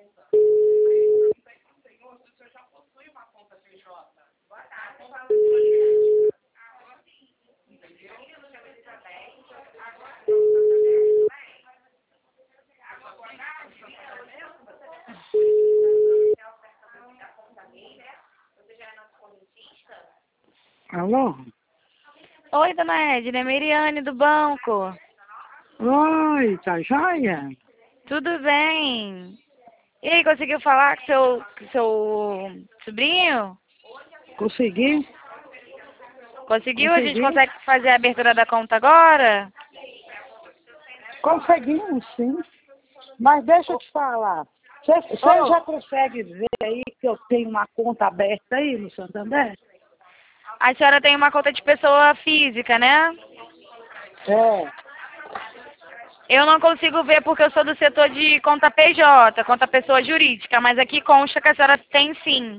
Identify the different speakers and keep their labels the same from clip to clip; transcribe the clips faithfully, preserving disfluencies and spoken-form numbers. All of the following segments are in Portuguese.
Speaker 1: Alô?
Speaker 2: Oi, dona Edna, é Miriane do banco.
Speaker 1: Oi, tá joia?
Speaker 2: Tudo bem? E aí, conseguiu falar com seu, com seu sobrinho?
Speaker 1: Consegui?
Speaker 2: Conseguiu? A gente
Speaker 1: Consegui?
Speaker 2: consegue fazer a abertura da conta agora?
Speaker 1: Conseguimos, sim. Mas deixa eu te falar. Você você
Speaker 2: Oh.
Speaker 1: já consegue ver aí que eu tenho uma conta aberta aí no Santander?
Speaker 2: A senhora tem uma conta de pessoa física, né?
Speaker 1: É.
Speaker 2: Eu não consigo ver porque eu sou do setor de conta P J, conta pessoa jurídica, mas aqui consta que a senhora tem sim.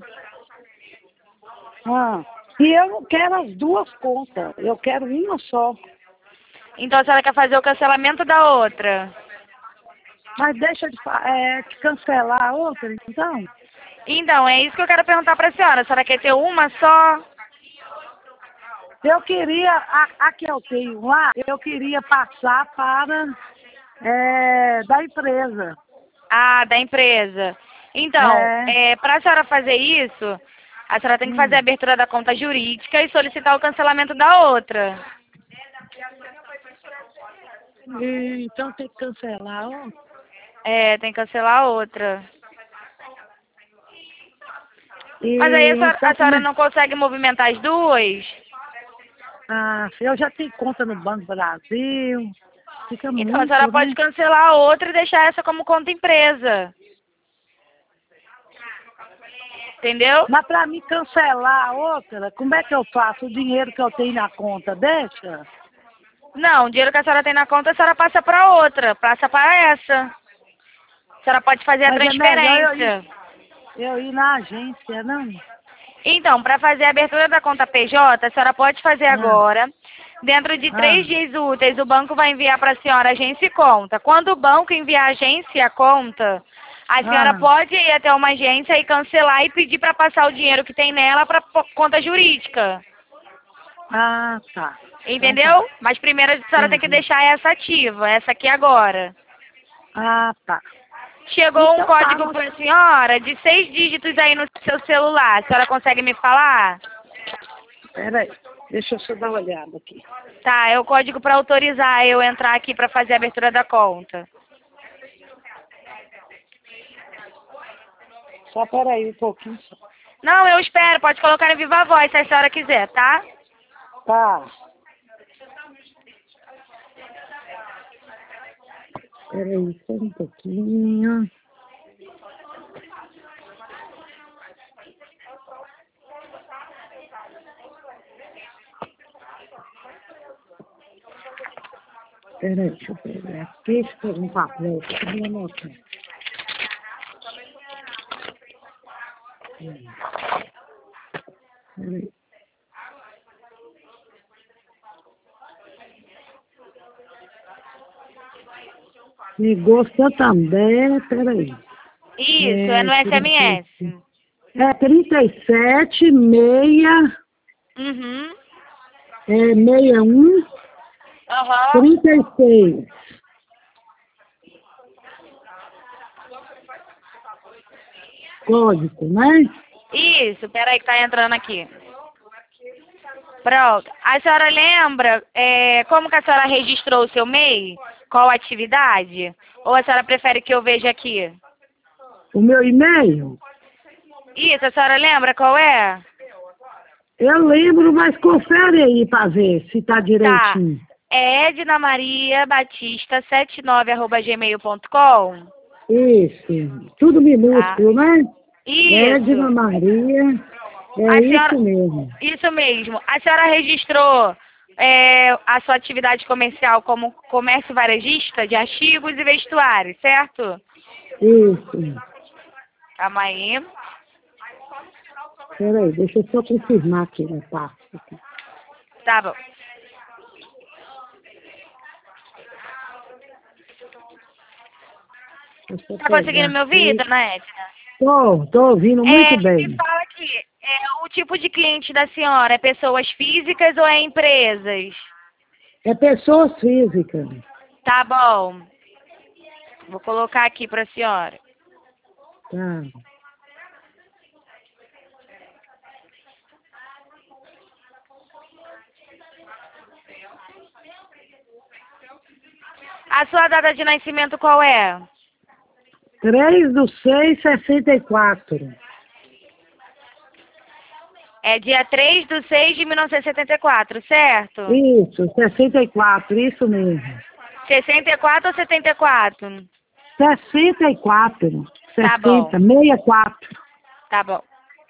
Speaker 1: Ah, e eu não quero as duas contas. Eu quero uma só.
Speaker 2: Então a senhora quer fazer o cancelamento da outra?
Speaker 1: Mas deixa de, fa- é, de cancelar a outra, então.
Speaker 2: Então, é isso que eu quero perguntar para a senhora. A senhora quer ter uma só?
Speaker 1: Eu queria, a, a que eu tenho lá, eu queria passar para é, da empresa.
Speaker 2: Ah, da empresa. Então,
Speaker 1: É.
Speaker 2: é, para a senhora fazer isso, a senhora tem que fazer a
Speaker 1: Hum.
Speaker 2: abertura da conta jurídica e solicitar o cancelamento da outra.
Speaker 1: E, então tem que cancelar a outra.
Speaker 2: É, tem que cancelar a outra. Mas aí a
Speaker 1: E,
Speaker 2: senhora,
Speaker 1: então
Speaker 2: a
Speaker 1: como
Speaker 2: senhora
Speaker 1: é?
Speaker 2: não consegue movimentar as duas?
Speaker 1: Ah, eu já tenho conta no Banco Brasil. Fica
Speaker 2: Então a senhora
Speaker 1: muito,
Speaker 2: pode
Speaker 1: né?
Speaker 2: cancelar a outra e deixar essa como conta empresa. Entendeu?
Speaker 1: Mas para mim cancelar a outra, como é que eu faço? O dinheiro que eu tenho na conta, deixa?
Speaker 2: Não, o dinheiro que a senhora tem na conta, a senhora passa para outra, passa para essa. A senhora pode fazer a
Speaker 1: Mas é melhor eu ir,
Speaker 2: transferência.
Speaker 1: eu ir na agência, não?
Speaker 2: Então, para fazer a abertura da conta P J, a senhora pode fazer
Speaker 1: Ah,
Speaker 2: agora. Dentro de três
Speaker 1: ah,
Speaker 2: dias úteis, o banco vai enviar para a senhora agência e conta. Quando o banco enviar a agência e a conta, a senhora
Speaker 1: ah,
Speaker 2: pode ir até uma agência e cancelar e pedir para passar o dinheiro que tem nela para conta jurídica.
Speaker 1: ah, tá. Então tá.
Speaker 2: Entendeu? Mas primeiro a senhora tem que
Speaker 1: Entendi.
Speaker 2: deixar essa ativa, essa aqui agora.
Speaker 1: Ah, tá.
Speaker 2: Chegou um
Speaker 1: Então tá,
Speaker 2: código
Speaker 1: nós...
Speaker 2: para a senhora de seis dígitos aí no seu celular. A senhora consegue me falar?
Speaker 1: Peraí, deixa eu só dar uma olhada aqui.
Speaker 2: Tá, é o código para autorizar eu entrar aqui para fazer a abertura da conta.
Speaker 1: Só peraí um pouquinho só.
Speaker 2: Não, eu espero, pode colocar em viva voz se a senhora quiser, tá?
Speaker 1: Tá. Peraí, só um pouquinho. Peraí, deixa eu pegar aqui, deixa eu pegar um papel aqui pra me anotar. Hum. Peraí. Ligou Santander, peraí.
Speaker 2: Isso, é
Speaker 1: É,
Speaker 2: no
Speaker 1: trinta e
Speaker 2: S M S.
Speaker 1: sete, é trinta e sete, meia,
Speaker 2: Uhum.
Speaker 1: é sessenta e um,
Speaker 2: Aham.
Speaker 1: trinta e seis. Código, né?
Speaker 2: Isso, peraí que tá entrando aqui. Pronto. A senhora lembra é, como que a senhora registrou o seu M E I? Qual atividade? Ou a senhora prefere que eu veja aqui?
Speaker 1: O meu e-mail?
Speaker 2: Isso, a senhora lembra qual é?
Speaker 1: Eu lembro, mas confere aí pra ver se tá
Speaker 2: Tá.
Speaker 1: direitinho.
Speaker 2: É Edna Maria Batista setenta e nove arroba gmail ponto com.
Speaker 1: Isso, tudo
Speaker 2: Tá.
Speaker 1: minúsculo, né? Edna
Speaker 2: Isso.
Speaker 1: Maria, é
Speaker 2: A
Speaker 1: isso
Speaker 2: senhora,
Speaker 1: mesmo.
Speaker 2: isso mesmo. A senhora registrou é, a sua atividade comercial como comércio varejista de artigos e vestuários, certo?
Speaker 1: Isso.
Speaker 2: Calma aí.
Speaker 1: Peraí, deixa eu só confirmar aqui na parte. Aqui.
Speaker 2: Tá bom.
Speaker 1: Deixa eu
Speaker 2: Tá conseguindo me
Speaker 1: pegar
Speaker 2: ouvir,
Speaker 1: aqui.
Speaker 2: dona Edna?
Speaker 1: Tô, tô ouvindo muito
Speaker 2: É,
Speaker 1: bem.
Speaker 2: me fala aqui, é, o tipo de cliente da senhora é pessoas físicas ou é empresas?
Speaker 1: É pessoas físicas.
Speaker 2: Tá bom. Vou colocar aqui pra senhora.
Speaker 1: Tá.
Speaker 2: A sua data de nascimento qual é?
Speaker 1: três do seis, sessenta e quatro.
Speaker 2: É dia três de seis de mil novecentos e setenta e quatro, certo?
Speaker 1: Isso, sessenta e quatro, isso mesmo.
Speaker 2: sessenta e quatro ou setenta e quatro?
Speaker 1: sessenta e quatro.
Speaker 2: Tá bom,
Speaker 1: sessenta, sessenta e quatro.
Speaker 2: tá bom.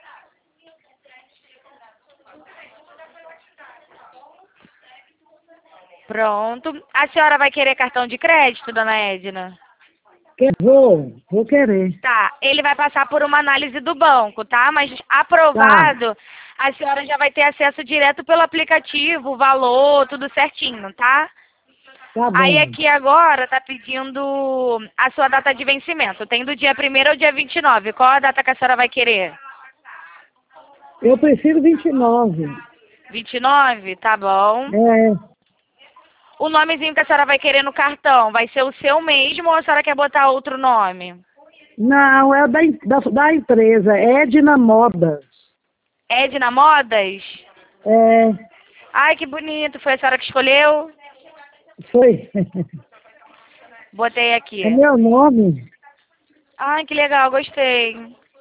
Speaker 2: Pronto. A senhora vai querer cartão de crédito, dona Edna?
Speaker 1: Que- Vou, vou querer.
Speaker 2: Tá, ele vai passar por uma análise do banco, tá? Mas
Speaker 1: Tá,
Speaker 2: aprovado, a senhora já vai ter acesso direto pelo aplicativo, o valor, tudo certinho, tá?
Speaker 1: tá
Speaker 2: Aí
Speaker 1: bom.
Speaker 2: aqui agora tá pedindo a sua data de vencimento. Tem do dia primeiro ao dia vinte e nove. Qual a data que a senhora vai querer?
Speaker 1: Eu prefiro vinte e nove.
Speaker 2: vinte e nove? Tá bom.
Speaker 1: É,
Speaker 2: O nomezinho que a senhora vai querer no cartão vai ser o seu mesmo ou a senhora quer botar outro nome?
Speaker 1: não, é da, em- da, da empresa, Edna Modas.
Speaker 2: Edna Modas?
Speaker 1: É,
Speaker 2: Ai, que bonito. Foi a senhora que escolheu?
Speaker 1: foi.
Speaker 2: Botei aqui.
Speaker 1: É meu nome.
Speaker 2: Ai, que legal, gostei.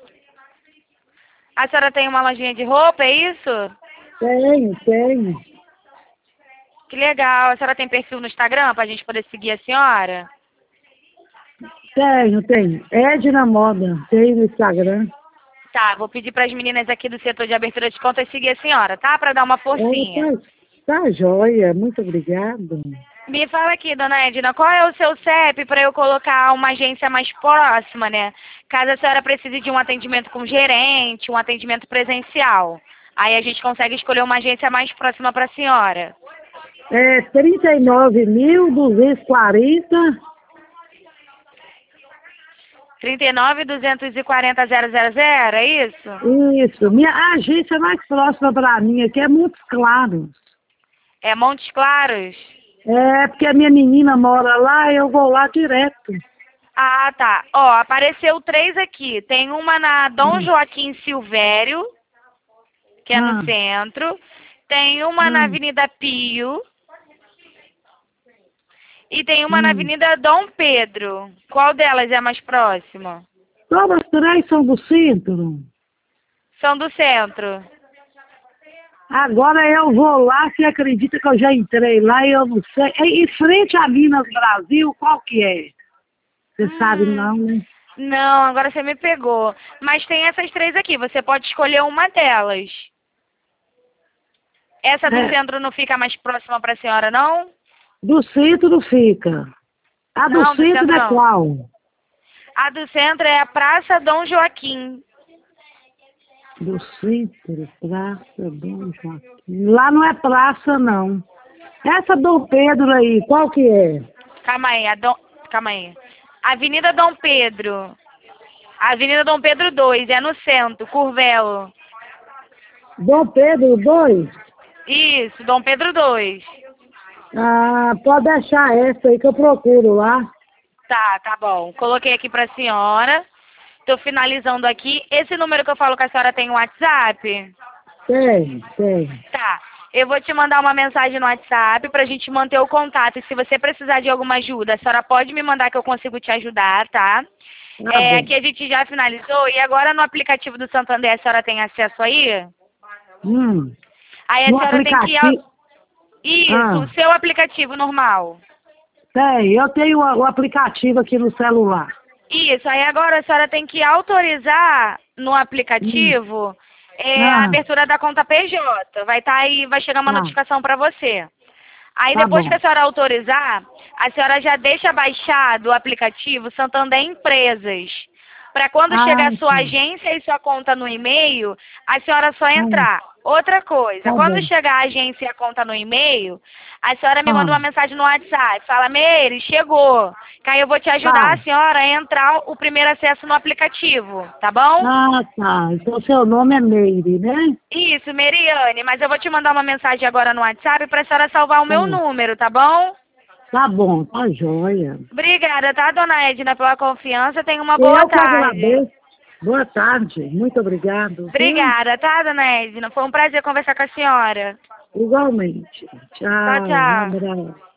Speaker 2: A senhora tem uma lojinha de roupa, é isso?
Speaker 1: Tenho, tenho.
Speaker 2: Que legal. A senhora tem perfil no Instagram pra gente poder seguir a senhora?
Speaker 1: Tenho, tenho. Edna Moda, tem no Instagram.
Speaker 2: Tá, vou pedir para as meninas aqui do setor de abertura de contas seguir a senhora, tá? Para dar uma forcinha.
Speaker 1: É, tá, tá joia, muito obrigado.
Speaker 2: Me fala aqui, dona Edna, qual é o seu C E P para eu colocar uma agência mais próxima, né? Caso a senhora precise de um atendimento com gerente, um atendimento presencial. Aí a gente consegue escolher uma agência mais próxima para a senhora.
Speaker 1: É trinta e nove mil duzentos e quarenta.
Speaker 2: trinta e nove, duzentos e quarenta, zero zero zero, é isso?
Speaker 1: Isso, minha agência mais próxima para mim aqui é Montes Claros.
Speaker 2: É Montes Claros?
Speaker 1: É, porque a minha menina mora lá e eu vou lá direto.
Speaker 2: Ah, tá. Ó, apareceu três aqui. Tem uma na Dom
Speaker 1: Hum.
Speaker 2: Joaquim Silvério, que é no
Speaker 1: Ah,
Speaker 2: centro. Tem uma na
Speaker 1: hum,
Speaker 2: Avenida Pio. E tem uma na
Speaker 1: hum.
Speaker 2: Avenida Dom Pedro. Qual delas é a mais próxima?
Speaker 1: Todas três são do centro.
Speaker 2: São do centro.
Speaker 1: Agora eu vou lá, você acredita que eu já entrei lá e eu não sei. É em frente a Minas Brasil, qual que é? Você sabe
Speaker 2: Hum,
Speaker 1: não, né?
Speaker 2: não, agora você me pegou. Mas tem essas três aqui. Você pode escolher uma delas. Essa do
Speaker 1: É,
Speaker 2: centro não fica mais próxima para a senhora, não?
Speaker 1: do centro fica. A do
Speaker 2: Não, do
Speaker 1: centro
Speaker 2: centro
Speaker 1: é
Speaker 2: não.
Speaker 1: qual?
Speaker 2: A do centro é a Praça Dom Joaquim.
Speaker 1: Do centro, Praça Dom Joaquim. Lá não é praça, não. Essa Dom Pedro aí, qual que é?
Speaker 2: Calma aí, a Dom... Calma aí. Avenida Dom Pedro. Avenida Dom Pedro dois, é no centro, Curvelo.
Speaker 1: Dom Pedro dois?
Speaker 2: Isso, Dom Pedro dois.
Speaker 1: Ah, pode deixar essa aí que eu procuro lá.
Speaker 2: Tá, tá bom. Coloquei aqui pra senhora. Tô finalizando aqui. Esse número que eu falo com a senhora tem um WhatsApp?
Speaker 1: Tem, tem.
Speaker 2: Tá. Eu vou te mandar uma mensagem no WhatsApp pra gente manter o contato. E se você precisar de alguma ajuda, a senhora pode me mandar que eu consigo te ajudar, tá?
Speaker 1: Tá
Speaker 2: É,
Speaker 1: bom.
Speaker 2: aqui a gente já finalizou. E agora no aplicativo do Santander a senhora tem acesso aí?
Speaker 1: Hum,
Speaker 2: Aí a
Speaker 1: no
Speaker 2: senhora tem que...
Speaker 1: aplicativo.
Speaker 2: Isso,
Speaker 1: Ah,
Speaker 2: o seu aplicativo normal.
Speaker 1: tem, eu tenho o, o aplicativo aqui no celular.
Speaker 2: Isso, aí agora a senhora tem que autorizar no
Speaker 1: Hum,
Speaker 2: aplicativo é, a
Speaker 1: ah,
Speaker 2: abertura da conta P J. Vai estar aí, vai chegar uma
Speaker 1: tá,
Speaker 2: notificação para você. Aí
Speaker 1: tá
Speaker 2: depois que
Speaker 1: bom.
Speaker 2: a senhora autorizar, a senhora já deixa baixado o aplicativo Santander Empresas. Para quando
Speaker 1: Ah,
Speaker 2: chegar a sua
Speaker 1: tá.
Speaker 2: agência e sua conta no e-mail, a senhora só
Speaker 1: Ah,
Speaker 2: entrar. Outra coisa,
Speaker 1: tá
Speaker 2: quando
Speaker 1: bom.
Speaker 2: chegar a agência e a conta no e-mail, a senhora me manda
Speaker 1: Ah,
Speaker 2: uma mensagem no WhatsApp. Fala, Meire, chegou. Que aí eu vou te ajudar
Speaker 1: tá.
Speaker 2: a senhora a entrar o primeiro acesso no aplicativo, tá bom?
Speaker 1: Ah, tá. Então seu nome é Meire, né?
Speaker 2: Isso, Meriane, mas eu vou te mandar uma mensagem agora no WhatsApp para a senhora salvar o meu
Speaker 1: Tá.
Speaker 2: número, tá bom?
Speaker 1: Tá bom, tá joia.
Speaker 2: Obrigada, tá, dona Edna, pela confiança. Tenha uma boa
Speaker 1: Eu que
Speaker 2: tarde.
Speaker 1: agradeço. Boa tarde. Muito obrigado, viu?
Speaker 2: Obrigada, tá, dona Edna? Foi um prazer conversar com a senhora.
Speaker 1: Igualmente.
Speaker 2: Tchau,
Speaker 1: Tchau. Um
Speaker 2: tchau.
Speaker 1: abraço.